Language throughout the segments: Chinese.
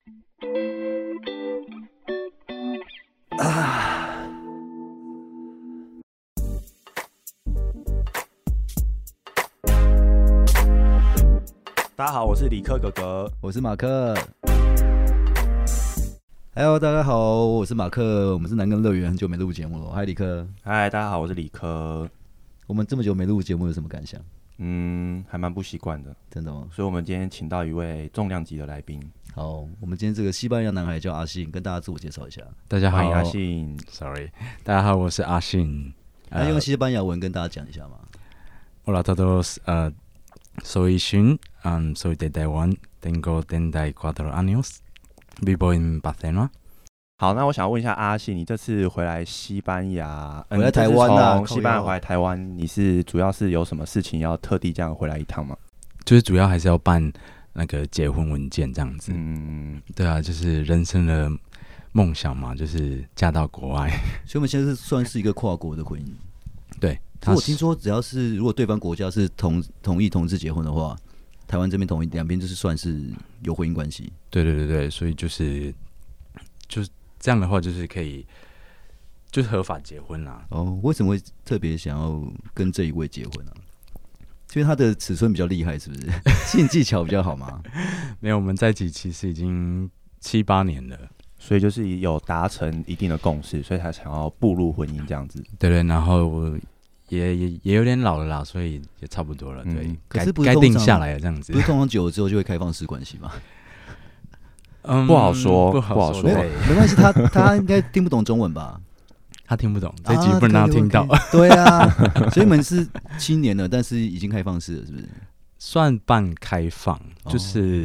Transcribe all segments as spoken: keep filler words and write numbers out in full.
啊！大家好，我是理科哥哥， 我是马克。Hello， 大家好，我是马克，我们是南根乐园，很久没录节目了。嗨，理科。 嗨，大家好，我是理科。 我们这么久没录节目，有什么感想？ 嗯，还蛮不习惯的， 真的吗？ 所以我们今天请到一位重量级的来宾。 好，我们今天这个西班牙男孩叫阿信，跟大家自我介绍一下。 大家好， 欢迎阿信。 Sorry， 大家好，我是阿信。 那、呃、用西班牙文跟大家讲一下吗 ？Hola todos， 呃、uh, ，soy Xin， um, soy de Taiwan， tengo treinta y cuatro años， vivo en Barcelona。 好，那我想问一下阿信，你这次回来西班牙， 回来台湾啊？ 从西班牙回来台湾，你是主要是有什么事情要特地这样回来一趟吗？ 就是主要还是要办那个结婚文件这样子。 嗯， 对啊，就是人生的梦想嘛，就是嫁到国外。 所以我们现在是算是一个跨国的婚姻。 对， 我听说只要是如果对方国家是同同意同志结婚的话，台湾这边同意，两边就是算是有婚姻关系。 对对对对，所以就是就是这样的话，就是可以就是合法结婚啦。 哦，为什么会特别想要跟这一位结婚啊？因为他的尺寸比较厉害，是不是？性技巧比较好吗？ 没有，我们在一起其实已经七八年了， 所以就是有达成一定的共识，所以才想要步入婚姻这样子。 对对，然后也也也有点老了啦，所以也差不多了。对， 嗯、可是不是该定下来了这样子。 不是通常久了之后就会开放式关系吗？ 嗯，不好说，不好说。 没, 没关系，他他应该听不懂中文吧？ 他听不懂，这一集不能让他听到。 啊、对啊，所以你们是七年了，但是已经开放式了，是不是？ 算半开放，就是、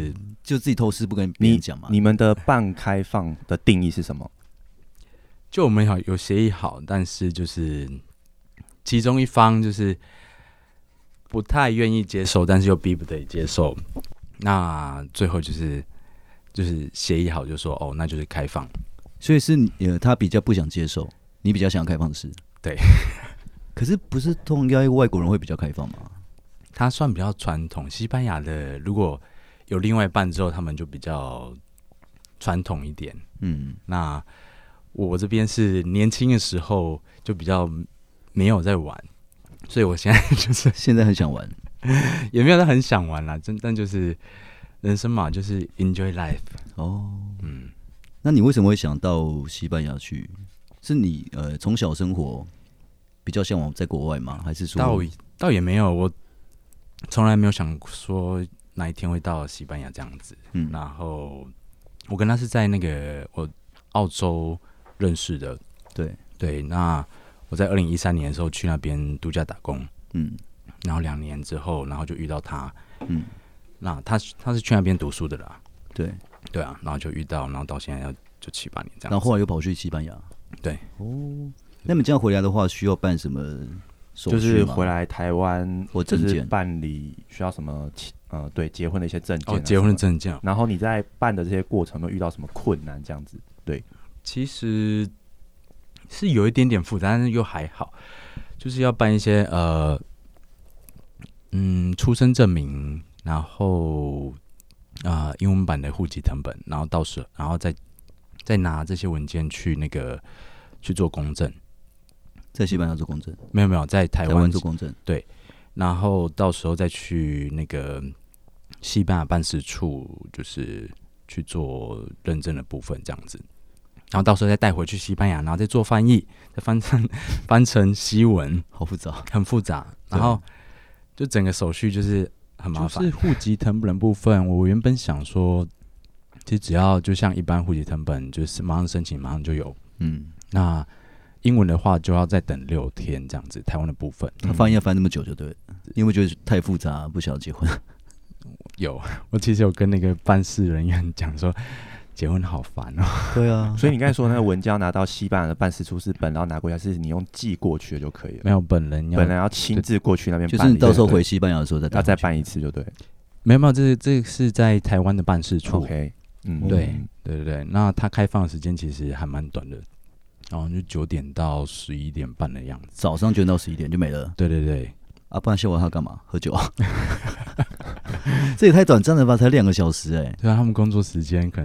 哦、就自己偷师不跟别人讲嘛。 你们的半开放的定义是什么？ 就我们好有协议好，但是就是其中一方就是不太愿意接受，但是又逼不得已接受。那最后就是就是协议好，就说哦，那就是开放。 所以是呃，他比较不想接受。你比较想要开放式， 对， 可是不是通常外国人会比较开放吗？ 他算比较传统，西班牙的如果有另外一半之后，他们就比较传统一点。嗯，那我这边是年轻的时候就比较没有在玩，所以我现在就是现在很想玩， 也没有很想玩啦，真但就是人生嘛，就是 enjoy life。 哦，嗯，那你为什么会想到西班牙去？是你呃从小生活比较向往在国外吗？还是说倒倒也没有，我从来没有想说哪一天会到西班牙这样子。嗯，然后我跟他是在那个我澳洲认识的。 对对，那我在二零一三年的时候去那边度假打工。嗯，然后两年之后，然后就遇到他。嗯，那他他是去那边读书的啦。 对对啊，然后就遇到，然后到现在要就七八年这样子。 然后后来又跑去西班牙。 对哦，那你这样回来的话，需要办什么手续吗？ 就是回来台湾或证件办理需要什么？呃，对，结婚的一些证件、啊哦，结婚的证件。 然后你在办的这些过程有没有遇到什么困难？这样子，对， 其实是有一点点复杂，但是又还好，就是要办一些呃，嗯，出生证明，然后啊、呃，英文版的户籍誊本，然后到时，然后再。再拿这些文件去那个去做公证， 在西班牙做公证？ 没有没有，在台湾, 台湾做公证。 对，然后到时候再去那个西班牙办事处，就是去做认证的部分这样子。然后到时候再带回去西班牙，然后再做翻译，再翻成翻成西文， 好复杂， 很复杂。然后就整个手续就是很麻烦。就是户籍誊本的部分，我原本想说。其实只要就像一般户籍誊本，就是马上申请，马上就有。嗯，那英文的话就要再等六天这样子。台湾的部分， 他翻译要翻那么久就对了，因为觉得太复杂，不想要结婚。 有，我其实有跟那个办事人员讲说，结婚好烦哦。 对啊， 所以你刚才说那个文件要拿到西班牙的办事处是本，然后拿过去，还是你用寄过去的就可以了？ 没有，本人要本人要亲自过去那边办， 就是你到时候回西班牙的时候再要再办一次就对。 没有没有，这这是在台湾的办事处。 OK。 嗯，对对对对，那它开放的时间其实还蛮短的，然后就九点到十一点半的样子， 早上九点到十一点就没了。 对对对， 啊，不然下午他干嘛？喝酒啊？这也太短暂了吧，才两个小时哎、欸。 对啊，他们工作时间可能就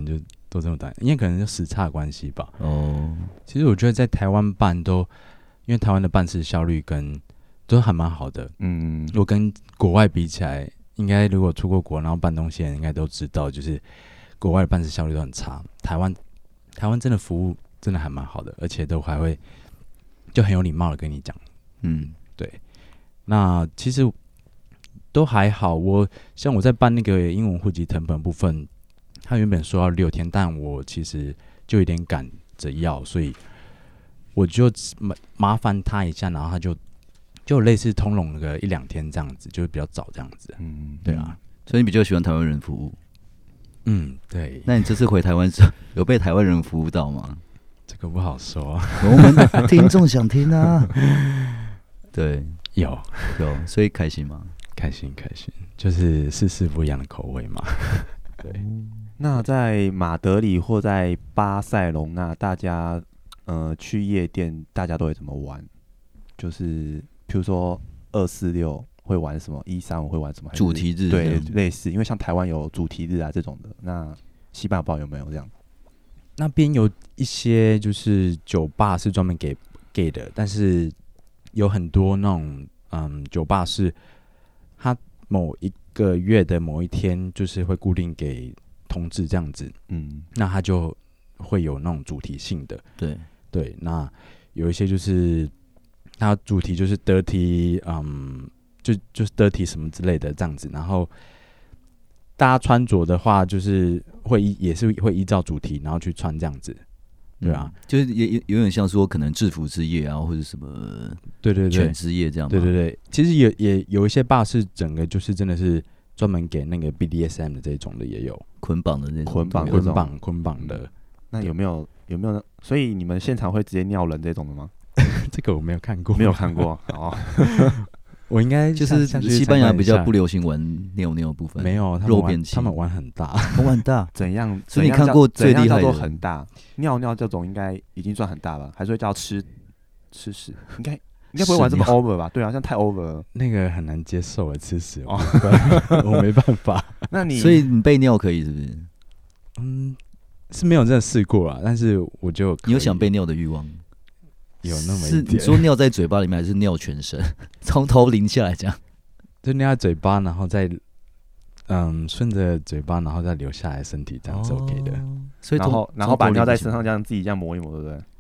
都这么短，因为可能是时差的关系吧。 哦， 其实我觉得在台湾办都，因为台湾的办事效率跟都还蛮好的。 嗯， 如果跟国外比起来，应该如果出过国然后办东西的人应该都知道，就是国外的办事效率都很差。台湾台湾真的服务真的还蛮好的，而且都还会就很有礼貌的跟你讲。 嗯， 对。那其实都还好。我像我在办那个英文户籍誊本部分，他原本说要六天，但我其实就有点赶着要，所以我就麻麻烦他一下，然后他就就类似通融个一两天这样子，就是比较早这样子。 嗯， 对啊， 所以你比较喜欢台湾人服务。 嗯，对。 那你这次回台湾时候有被台湾人服务到吗？ 这个不好说、啊， 我们听众想听啊。对， 有有，所以开心吗？ 开心开心，就是试试不一样的口味嘛。对。 那在马德里或在巴塞隆纳，大家呃去夜店，大家都会怎么玩？就是譬如说二四六会玩什么，一三五会玩什么？ 主题日对，类似，因为像台湾有主题日啊这种的，那西班牙不知道有没有这样？ 那边有一些就是酒吧是专门给 gay 的，但是有很多那种嗯酒吧是它某一个月的某一天就是会固定给同志这样子，嗯，那它就会有那种主题性的， 对对，那有一些就是它主题就是 dirty， 嗯，就就是 dirty 什么之类的这样子，然后大家穿着的话就是会也是会依照主题然后去穿这样子，对啊， 嗯、就是也有点像说可能制服之夜啊，或者什么对对对犬之夜这样， 对对对，其实也也有一些吧是整个就是真的是专门给那个 B D S M 的这种的也有捆绑的那种捆绑捆绑捆绑的， 那有没有有没有？所以你们现场会直接尿人这种的吗？ 这个我没有看过， 没有看过哦。 我应该就是西班牙比较不流行玩尿尿部分， 没有，他们肉便器， 他们玩很大， 玩很大。 怎样？ 所以你看过最厉害的很大尿尿这种，应该已经算很大了，还是会叫吃吃屎？应该应该不会玩这么 over 吧？对啊，这样太 over 了， 那个很难接受的吃屎，哦、我没办法。 那你所以你被尿可以是不是？ 嗯，是没有真的试过啦，但是我就你有想被尿的欲望。 有那么一点， 是你说尿在嘴巴里面，还是尿全身，从头淋下来这样？ 就尿在嘴巴，然后再嗯顺着嘴巴，然后再流下来身体，这样是 OK 的。 哦、所以然后然后把尿在身上，这样自己这样抹一抹，对不对？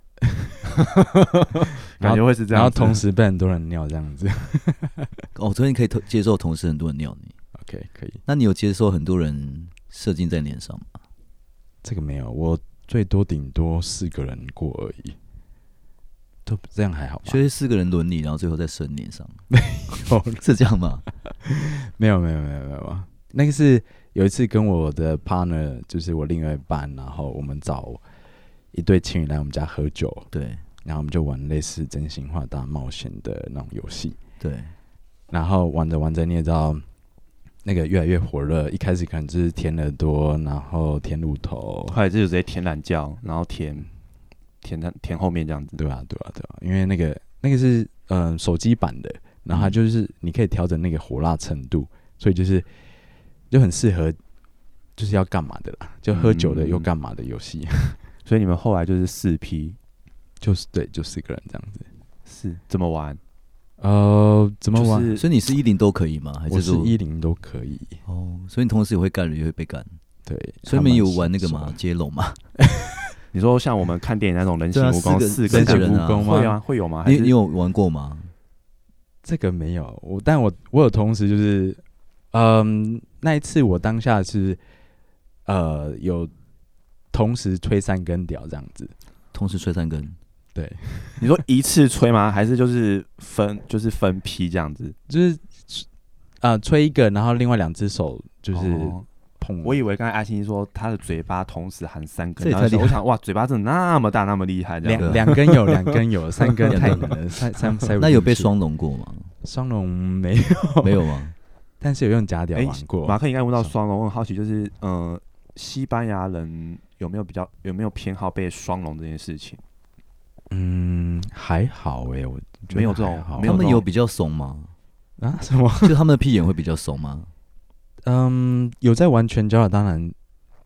感觉会是这样。 然后同时被很多人尿这样子。 哦，所以你可以接受同时很多人尿你 ？OK， 可以。 那你有接受很多人射精在脸上吗？ 这个没有，我最多顶多四个人过而已。都这样还好吧？ 所以四个人轮你，然后最后再射脸上， 没有是这样吗？ 没有没有没有没有，那个是有一次跟我的 partner， 就是我另外一半，然后我们找一对情侣来我们家喝酒， 对， 然后我们就玩类似真心话大冒险的那种游戏， 对， 然后玩着玩着你也知道，那个越来越火热，一开始可能就是舔耳朵，然后舔乳头， 后来就直接舔懒觉，然后舔。填填后面这样子， 对吧？对吧？对吧？因为那个那个是嗯、呃、手机版的，然后它就是你可以调整那个火辣程度，所以就是就很适合就是要干嘛的啦，就喝酒的又干嘛的游戏。嗯、 所以你们后来就是四批， 就是对，就四个人这样子。 是怎么玩？ 呃，怎么玩？ 就是、所以你是一零都可以吗？还是我是一零都可以？ 哦，所以你同时也会干人，也会被干。 对， 所以你们有玩那个吗？接龙吗？ 你说像我们看电影那种人形蜈蚣，四个人啊， 会啊，会有吗？ 你你有玩过吗？ 这个没有，我但我我有同时就是，嗯，那一次我当下是呃有同时吹三根屌这样子， 同时吹三根。 对， 你说一次吹吗？还是就是分就是分批这样子？ 就是呃吹一个，然后另外两只手就是。哦， 我以为刚才阿星说他的嘴巴同时含三根，然后我想哇，嘴巴真的那么大那么厉害， 两两根有两根有，三根太难了，三三三。 那有被双龙过吗？ 双龙没有， 没有吗？ 但是有用假屌玩过。 马克应该问到双龙，我很好奇，就是呃，西班牙人有没有比较有没有偏好被双龙这件事情？ 嗯，还好哎、欸，我没有这种， 他们有比较怂吗？ 啊？什么？ 就他们的屁眼会比较怂吗？ 嗯，有在玩拳交的，当然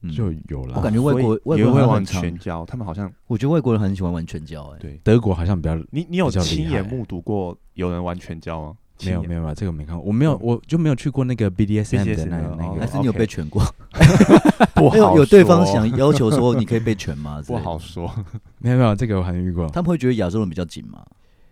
就有了。 我感觉外国外国人也会玩很常全交，他们好像我觉得外国人很喜欢玩全交，哎， 对。 德国好像比较你你有比较厉害亲眼目睹过有人玩全交吗？ 没有没有， 有啊，这个没看过，我没有，我就没有去过那个 B D S M 的 B D S M 那那哦个， 还是你有被拳过？ 不好有有对方说想要求说你可以被拳吗？ 不好说。 没有没有，这个我还没遇过。 他们会觉得亚洲人比较紧吗？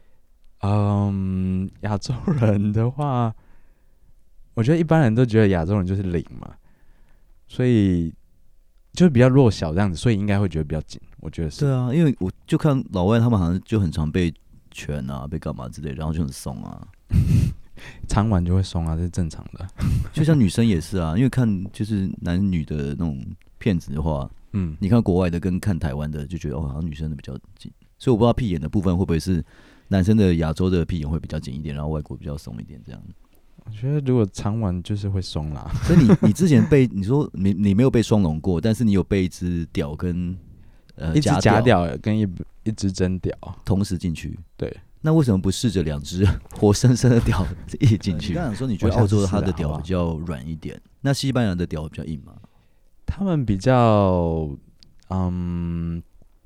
嗯，亚洲人的话，我觉得一般人都觉得亚洲人就是零嘛，所以就是比较弱小这样子，所以应该会觉得比较紧。我觉得是。 对啊，因为我就看老外他们好像就很常被拳啊、被干嘛之类，然后就很松啊。 常玩就会松啊，这是正常的。 就像女生也是啊，因为看就是男女的那种片子的话， 嗯， 你看国外的跟看台湾的，就觉得哦，好像女生的比较紧。所以我不知道屁眼的部分会不会是男生的亚洲的屁眼会比较紧一点，然后外国比较松一点这样。 我觉得如果常玩就是会松啦。 所以你你之前被你说你你没有被双龙过，但是你有被一只屌跟呃一只假假屌跟一一只真屌同时进去。 对， 那为什么不试着两只活生生的屌一起进去？你刚才说你觉得澳洲它的屌比较软一点，那西班牙的屌比较硬吗？ 他们比较，嗯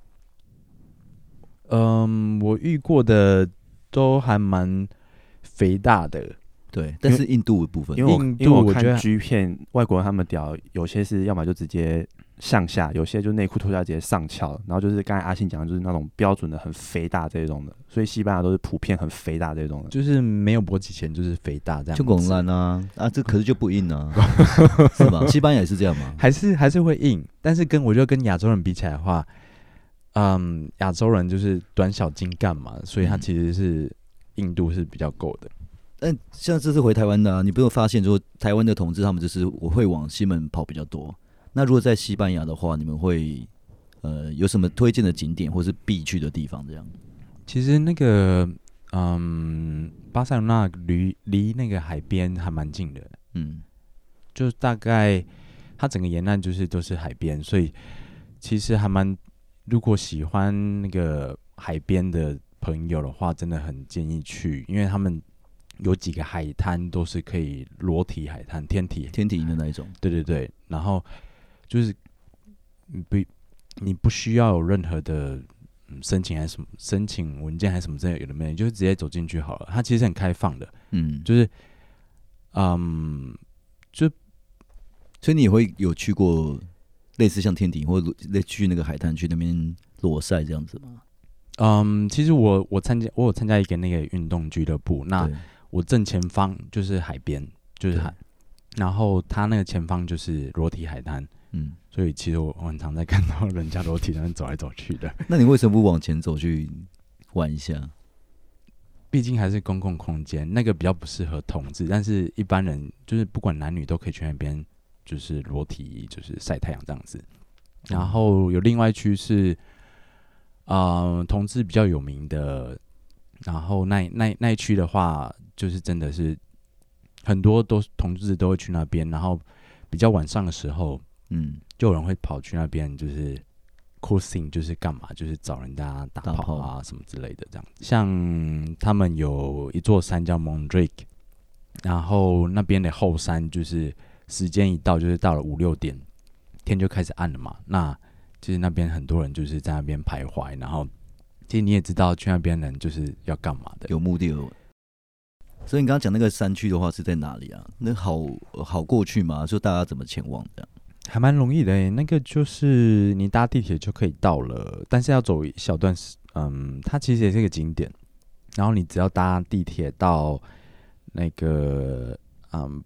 嗯，我遇过的都还蛮肥大的。 对，但是印度的部分， 因为我印度因为我我觉得看 G 片，外国人他们屌有些是要么就直接向下，有些就内裤脱下来直接上翘，然后就是刚才阿信讲的，就是那种标准的很肥大这种的，所以西班牙都是普遍很肥大这种的， 就是没有勃起前就是肥大这样子， 就拱烂啊啊，这可是就不硬啊，是吧？西班牙也是这样吗？ 还是还是会硬，但是跟我觉得跟亚洲人比起来的话，嗯，亚洲人就是短小精干嘛，所以他其实是硬度是比较够的。 但像这次回台湾的、啊，你不有发现说台湾的同志他们就是我会往西门跑比较多。那如果在西班牙的话，你们会呃有什么推荐的景点或是必去的地方？这样？ 其实那个嗯，巴塞罗那离离那个海边还蛮近的， 嗯， 就大概它整个沿岸就是都是海边，所以其实还蛮，如果喜欢那个海边的朋友的话，真的很建议去，因为他们有几个海滩都是可以裸体海滩、天体天体营的那一种。 对对对，然后就是你不你不需要有任何的、嗯、申请还是什么申请文件还是什么之类的，有的没有，你就直接走进去好了。它其实很开放的， 嗯， 就是嗯，就所以你也会有去过类似像天体或类去那个海滩去那边裸晒这样子吗？ 嗯，其实我我参加我有参加一个那个运动俱乐部，那我正前方就是海边，就是海，然后他那个前方就是裸体海滩，嗯，所以其实我很常在看到人家裸体在那边走来走去的。 那你为什么不往前走去玩一下？ 毕竟还是公共空间，那个比较不适合同志，但是一般人就是不管男女都可以去那边，就是裸体就是晒太阳这样子。然后有另外一区是，呃，同志比较有名的，然后那那那一区的话，就是真的是很多都同志都会去那边，然后比较晚上的时候，嗯，就有人会跑去那边，就是 cruising， 就是干嘛，就是找人家打炮啊什么之类的这样子。像他们有一座山叫 Mondrake， 然后那边的后山就是时间一到，就是到了五六点，天就开始暗了嘛，那其实那边很多人就是在那边徘徊，然后其实你也知道去那边人就是要干嘛的， 有目的而为。所以你刚刚讲那个山区的话是在哪里啊？那好好过去吗？就大家怎么前往这样？ 还蛮容易的诶，那个就是你搭地铁就可以到了，但是要走一小段时，嗯，它其实也是一个景点，然后你只要搭地铁到那个嗯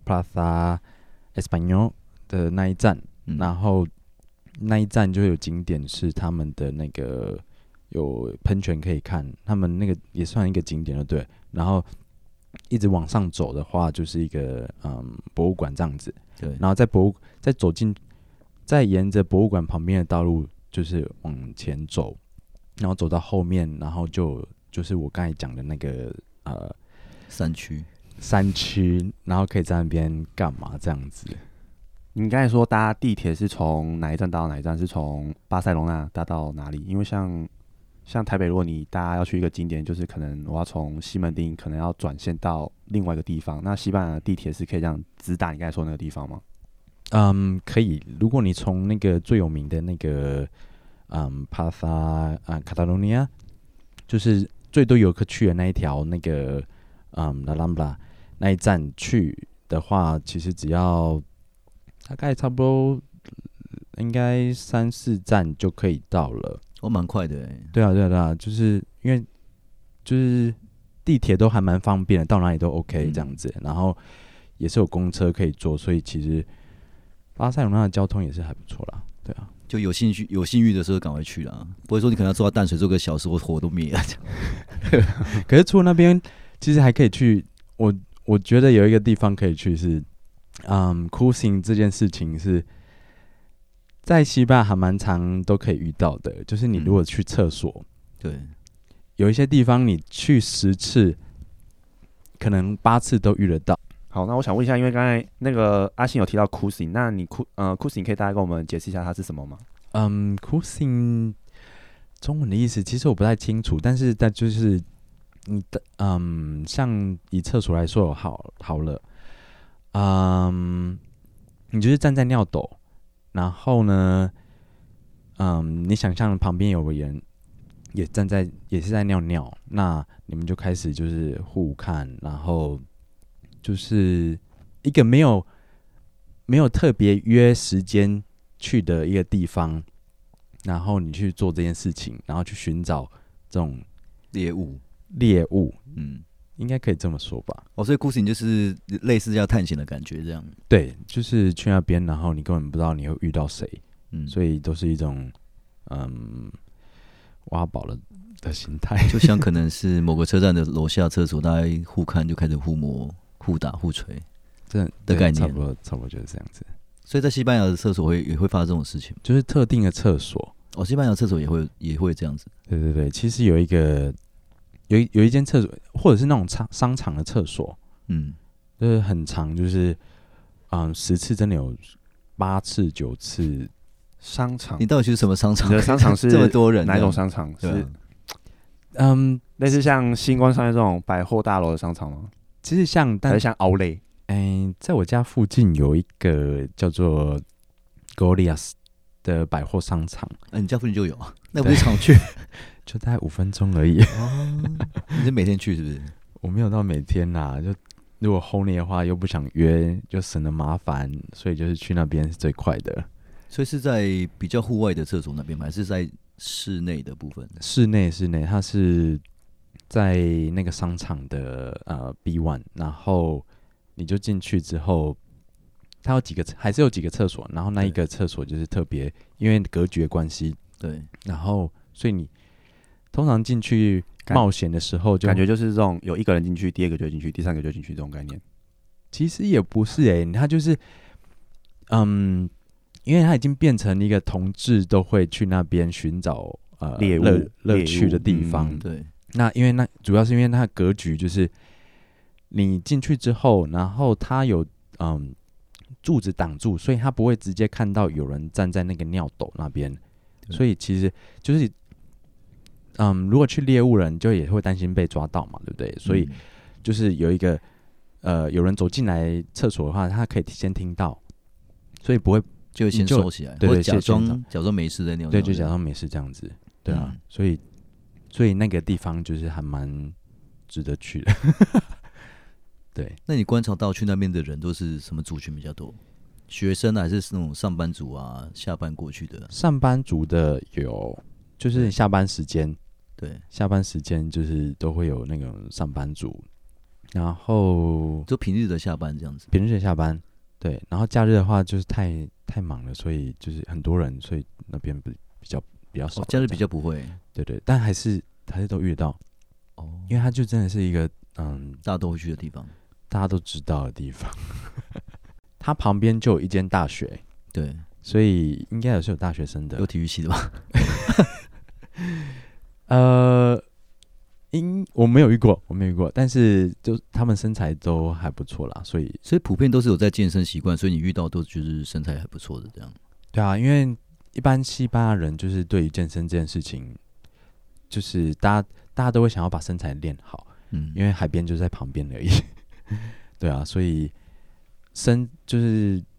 Plaza Español 的那一站，嗯、然后那一站就有景点是他们的那个有喷泉可以看，他们那个也算一个景点了，对，然后一直往上走的话，就是一个嗯博物馆这样子。 对， 然后在博物再走进，再沿着博物馆旁边的道路，就是往前走，然后走到后面，然后就就是我刚才讲的那个呃山区， 山区，然后可以在那边干嘛这样子？ 你刚才说搭地铁是从哪一站到哪一站？是从巴塞隆纳搭到哪里？因为像像台北，如果你大家要去一个景点，就是可能我要从西门町，可能要转线到另外一个地方。那西班牙的地铁是可以这样直达你刚才说的那个地方吗？ 嗯，可以。如果你从那个最有名的那个，嗯，帕萨啊，卡塔罗尼亚，就是最多游客去的那一条那个，嗯，拉兰布拉那一站去的话，其实只要大概差不多，应该三四站就可以到了。 哦，蛮快的哎。 对啊，对啊，对啊，就是因为就是地铁都还蛮方便的，到哪里都 OK 这样子，嗯、然后也是有公车可以坐，所以其实。巴塞罗那的交通也是还不错啦，对啊， 就有兴趣有兴趣的时候赶快去啦，不会说你可能要坐到淡水坐个小时，我火都灭了。 可是除了那边，其实还可以去，我我觉得有一个地方可以去是，嗯 ，cruising 这件事情是在西班牙还蛮常都可以遇到的，就是你如果去厕所、嗯， 对， 有一些地方你去十次，可能八次都遇得到。 好，那我想问一下，因为刚才那个阿信有提到 cruising， 那你 cru 呃 cruising 可以大概跟我们解释一下它是什么吗？ 嗯 ，cruising 中文的意思其实我不太清楚，但是但就是你的嗯，像以厕所来说好好了，嗯，你就是站在尿斗，然后呢，嗯，你想象旁边有个人也站在也是在尿尿，那你们就开始就是互看，然后。就是一个没有没有特别约时间去的一个地方，然后你去做这件事情，然后去寻找这种猎物， 猎物， 嗯， 应该可以这么说吧。 哦，所以 cruising 就是类似要探险的感觉，这样。 对，就是去那边，然后你根本不知道你会遇到谁， 嗯， 所以都是一种嗯挖宝的的心态， 就像可能是某个车站的楼下厕所，大家互看就开始互摸。互打互锤， 这的概念差不多，差不多就是这样子。 所以在西班牙的厕所会也会发生这种事情， 就是特定的厕所。 哦，西班牙厕所也会也会这样子。 对对对，其实有一个有一有一间厕所，或者是那种商商场的厕所， 嗯， 就是很长，就是嗯十次真的有八次九次。 商场， 你到底去什么商场？ 你的商场是这么多人， 哪一种商场？是、啊、 嗯， 类似像星光商业这种百货大楼的商场吗？ 其实像，但还是像 Outlet， 哎，在我家附近有一个叫做 Goliath 的百货商场。 啊，你家附近就有啊？那不是常去， 就大概五分钟而已。 哦，你是每天去是不是？ 我没有到每天啦，就如果 Honey 的话又不想约，就省得麻烦，所以就是去那边是最快的。 所以是在比较户外的厕所那边吗？还是在室内的部分？ 室内，室内，它是。在那个商场的呃 B 一，然后你就进去之后，它有几个还是有几个厕所，然后那一个厕所就是特别，因为隔绝关系， 对， 然后所以你通常进去冒险的时候就， 感觉就是这种有一个人进去，第二个就进去，第三个就进去这种概念。 其实也不是哎、欸，它就是嗯，因为它已经变成一个同志都会去那边寻找呃猎物乐趣的地方， 嗯、对。 那因为那主要是因为它的格局就是你进去之后，然后它有嗯柱子挡住，所以它不会直接看到有人站在那个尿斗那边，所以其实就是嗯如果去猎物人就也会担心被抓到嘛，对不对？所以就是有一个呃有人走进来厕所的话，他可以先听到，所以不会就先收起来， 对对， 假装假装没事在尿尿， 对，就假装没事这样子，对啊，嗯、所以。所以那个地方就是还蛮值得去的。对， 那你观察到去那边的人都是什么族群比较多？学生还是那种上班族啊？下班过去的？ 上班族的有，就是下班时间， 对， 下班时间就是都会有那种上班族，然后就平日的下班这样子。 平日的下班，对，然后假日的话就是太太忙了，所以就是很多人，所以那边比比较比较少、哦。 假日比较不会。 对对，但还是还是都遇得到哦，因为它就真的是一个嗯， 大家都会去的地方， 大家都知道的地方。它旁边就有一间大学， 对， 所以应该也是有大学生的， 有体育系的吧？ 呃，因我没有遇过，我没有遇过，但是就他们身材都还不错啦，所以所以普遍都是有在健身习惯，所以你遇到都就是身材还不错的这样。 对啊，因为一般西班牙人就是对于健身这件事情。就是大家大家都会想要把身材练好，嗯，因为海边就在旁边而已，对啊，所以身就是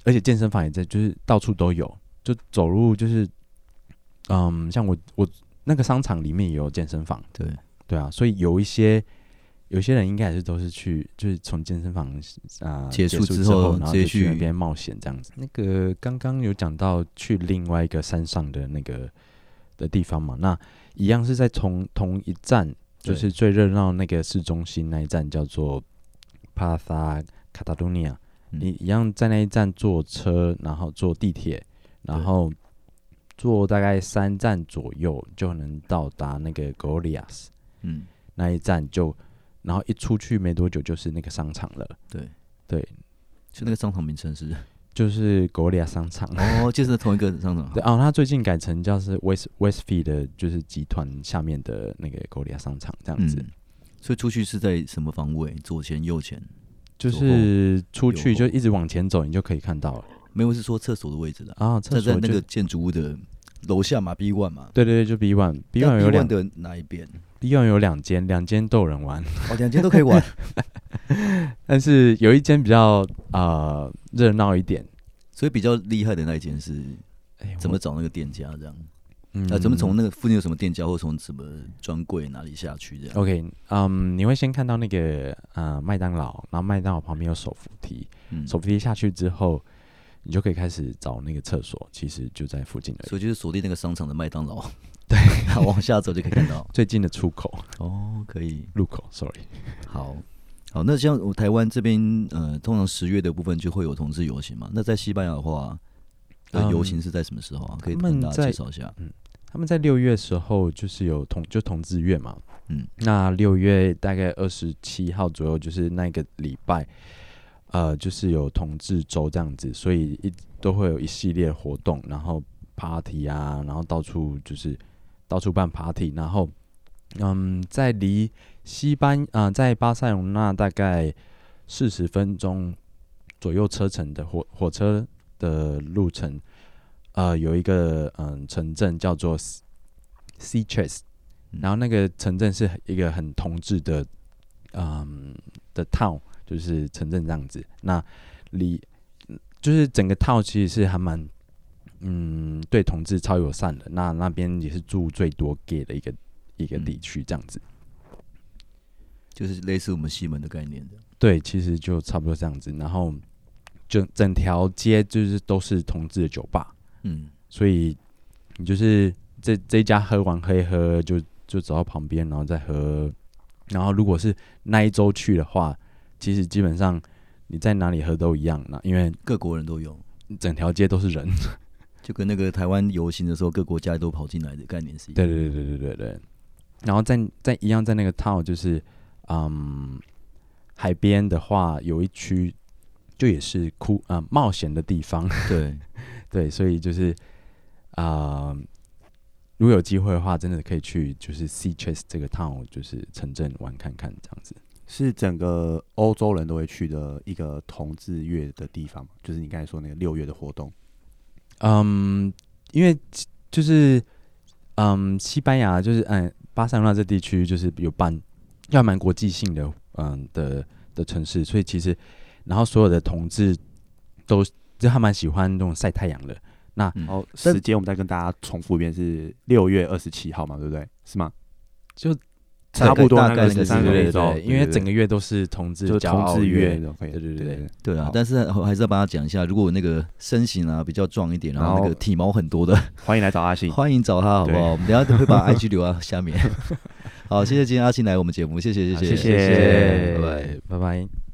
而且健身房也在，就是到处都有，就走路就是，嗯，像我我那个商场里面也有健身房， 对对啊，所以有一些有些人应该也是都是去，就是从健身房啊、呃、 结束之后， 后然后就去那边冒险这样子。那个刚刚有讲到去另外一个山上的那个的地方嘛，那一样是在同同一站，就是最热闹那个市中心那一站叫做帕萨卡塔多尼亚。你一样在那一站坐车，然后坐地铁，然后坐大概三站左右就能到达那个 Golias， 嗯，那一站就，然后一出去没多久就是那个商场了。 对对， 就那个商场名称是就是狗利亚商场。 哦，就是同一个商场。 对哦，他最近改成叫是 West Westfield 的，就是集团下面的那个狗利亚商场这样子。嗯， 所以出去是在什么方位？左前、右前？ 就是出去就一直往前走，你就可以看到了。 没有，是说厕所的位置的啊，厕所在那个建筑物的楼下嘛 ，B 一 嘛。 对对对，就 B 一 B 一 有两的哪一边 ？B 一 有两间，两间都有人玩。 哦，两间都可以玩。 但是有一间比较啊热闹一点， 所以比较厉害的那一间是怎么找那个店家这样？ 嗯， 呃，怎么从那个附近有什么店家，或从什么专柜哪里下去这样 ？OK， 嗯，你会先看到那个呃麦当劳，然后麦当劳旁边有手扶梯，嗯、手扶梯下去之后，你就可以开始找那个厕所，其实就在附近而已。 所以就是锁定那个商场的麦当劳， 对， 往下走就可以看到最近的出口。 哦，可以入口 ，sorry。 好，好，那像我台湾这边，呃，通常十月的部分就会有同志游行嘛。那在西班牙的话，呃，游行是在什么时候啊？可以跟大家介绍一下。 嗯，他们在六月的时候就是有同就同志月嘛。嗯，那六月大概二十七号左右，就是那个礼拜，呃，就是有同志周这样子，所以一都会有一系列活动，然后 party 啊，然后到处就是到处办 party， 然后嗯，在离西班啊、呃，在巴塞隆纳大概四十分钟左右车程的火火车的路程，呃，有一个嗯城镇叫做 Sitges， 然后那个城镇是一个很同志的嗯的 town， 就是城镇这样子。那离就是整个 town 其实是还蛮嗯对同志超友善的。那那边也是住最多 gay 的一个一个地区，这样子。 就是类似我们西门的概念的， 对，其实就差不多这样子。然后就整条街就是都是同志的酒吧，嗯，所以你就是这这一家喝完喝一喝，就就走到旁边，然后再喝。然后如果是那一周去的话，其实基本上你在哪里喝都一样，那因为各国人都有， 整条街都是人， 就跟那个台湾游行的时候，各国家都跑进来的概念是一样。 对对对对对对。然后在在一样在那个 town 就是。嗯，海边的话有一区就也是酷啊、呃、冒险的地方， 对对，所以就是啊、呃，如果有机会的话，真的可以去就是 Sitges 这个 town 就是城镇玩看看这样子。 是整个欧洲人都会去的一个同志月的地方，就是你刚才说那个六月的活动。 嗯，因为就是嗯，西班牙就是嗯巴塞罗那这地区就是有办。要蛮国际性的，嗯的的城市，所以其实，然后所有的同志都就他蛮喜欢那种晒太阳的。那然后时间我们再跟大家重复一遍，是六月二十七号嘛，对不对？是吗？ 就差不多那个十三个周，因为整个月都是同志就同志月， 对对对对对啊！但是还是要帮他讲一下，如果那个身形啊比较壮一点，然后那个体毛很多的， 欢迎来找阿信， 欢迎找他好不好？我们等一下会把 I G 留在下面。好，谢谢今天阿信来我们节目，谢谢谢谢谢谢，拜拜拜拜。